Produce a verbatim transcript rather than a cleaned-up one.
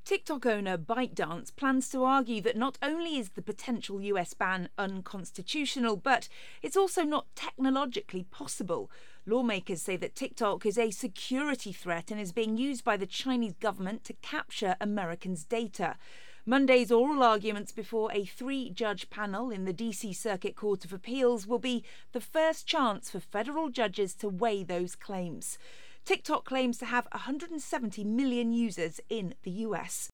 TikTok owner ByteDance plans to argue that not only is the potential U S ban unconstitutional, but it's also not technologically possible. Lawmakers say that TikTok is a security threat and is being used by the Chinese government to capture Americans' data. Monday's oral arguments before a three-judge panel in the D C Circuit Court of Appeals will be the first chance for federal judges to weigh those claims. TikTok claims to have one hundred seventy million users in the U S.